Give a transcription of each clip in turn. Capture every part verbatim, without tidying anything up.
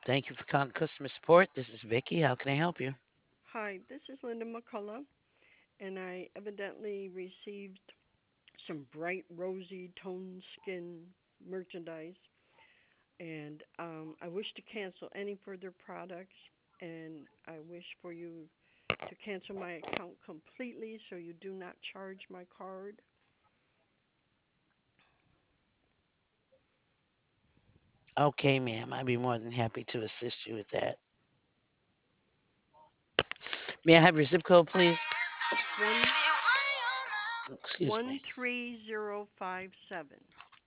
Thank you for calling customer support. This is Vicky. How can I help you? Hi, this is Linda McCullough, and I evidently received some bright rosy toned skin merchandise, and um, I wish to cancel any further products, and I wish for you to cancel my account completely so you do not charge my card. Okay, ma'am. I'd be more than happy to assist you with that. May I have your zip code, please? One Excuse one me. three zero five seven.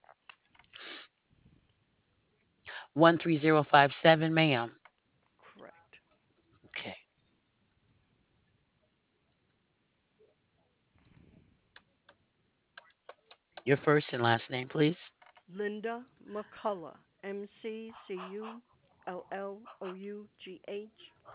one three zero five seven, ma'am. Correct. Okay. Your first and last name, please. Linda McCullough. M C C U L L O U G H.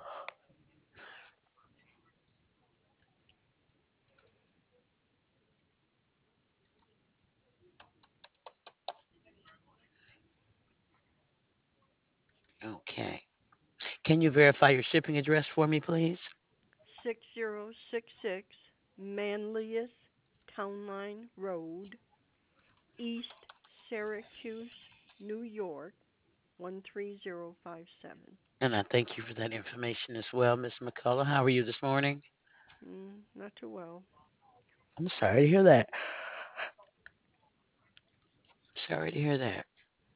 Okay. Can you verify your shipping address for me, please? six zero six six Manlius Town Line Road, East Syracuse, New York, one three zero five seven. And I thank you for that information as well, Miss McCullough. How are you this morning? Mm, not too well. I'm sorry to hear that. Sorry to hear that.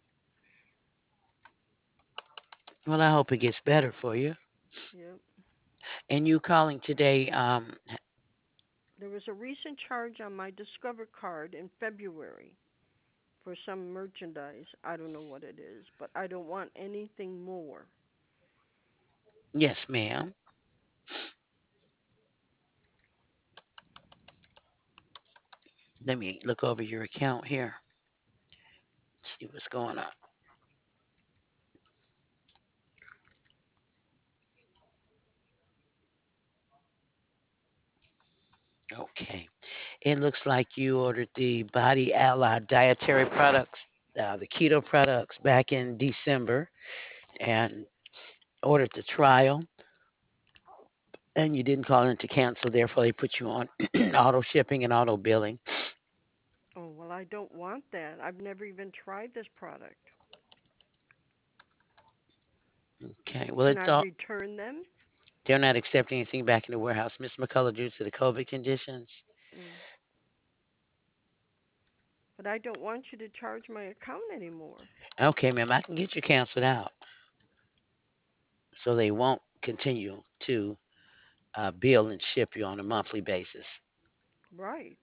Well, I hope it gets better for you. Yep. And you calling today, um, There was a recent charge on my Discover card in February for some merchandise. I don't know what it is, but I don't want anything more. yes, ma'am. Let me look over your account here. See what's going on. Okay. It looks like you ordered the Body Ally dietary products, uh, the keto products back in December and ordered the trial and you didn't call in to cancel. Therefore, they put you on auto shipping and auto billing. Oh, well, I don't want that. I've never even tried this product. Okay. Well, Can it's I all, return them? they're not accepting anything back in the warehouse, Miss McCullough, due to the COVID conditions. Mm. But I don't want you to charge my account anymore. Okay, ma'am, I can get you canceled out so they won't continue to uh, bill and ship you on a monthly basis. Right.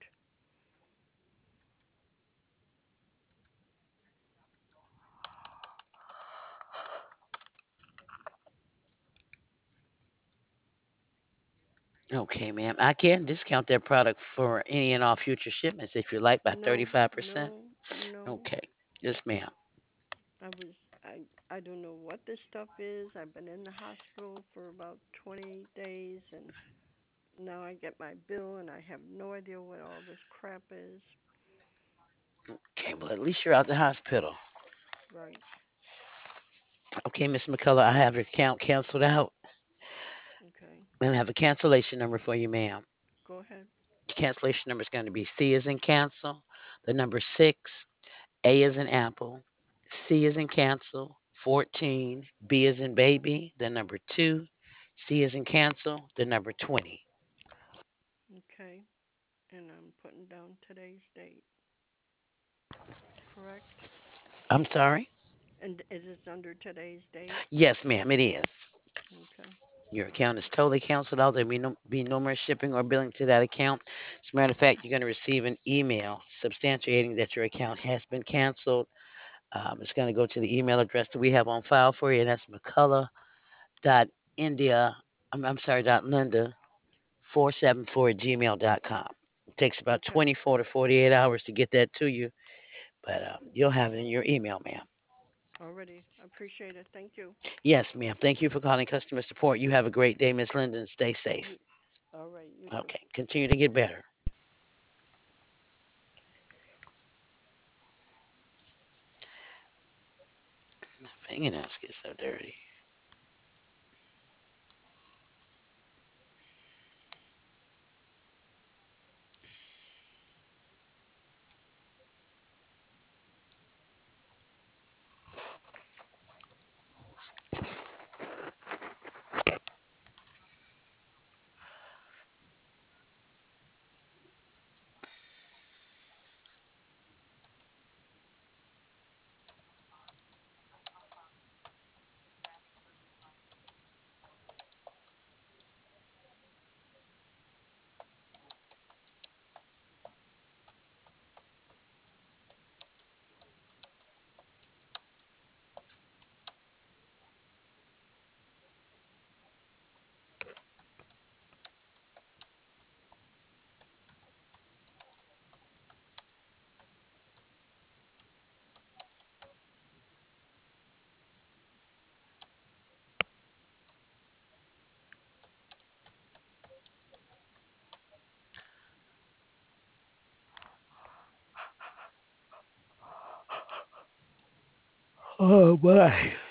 Okay, ma'am. I can discount that product for any and all future shipments if you like by No, thirty-five percent. no, no. Okay. Yes, ma'am. I was I I don't know what this stuff is. I've been in the hospital for about twenty days and now I get my bill and I have no idea what all this crap is. Okay, well, at least you're out the hospital. Right. Okay, Miss McCullough, I have your account canceled out. Okay. And I have a cancellation number for you, ma'am. Go ahead. The cancellation number is going to be C as in cancel, the number six, A as in apple, C as in cancel, fourteen, B as in baby, the number two, C as in cancel, the number twenty. Okay. And I'm putting down today's date. Correct? I'm sorry? And is it under today's date? Yes, ma'am, it is. Okay. Your account is totally canceled out. There'll be no, be no more shipping or billing to that account. As a matter of fact, you're going to receive an email substantiating that your account has been canceled. Um, it's going to go to the email address that we have on file for you, and that's McCullough dot India. I'm, I'm sorry, dot Linda four seven four at gmail dot com. It takes about Okay. twenty-four to forty-eight hours to get that to you, but um, you'll have it in your email, ma'am. Already. I appreciate it. Thank you. Yes, ma'am. Thank you for calling customer support. You have a great day, Miss Linda, and stay safe. You, all right. You too. Okay, continue to get better. My fingernails get so dirty. Oh boy.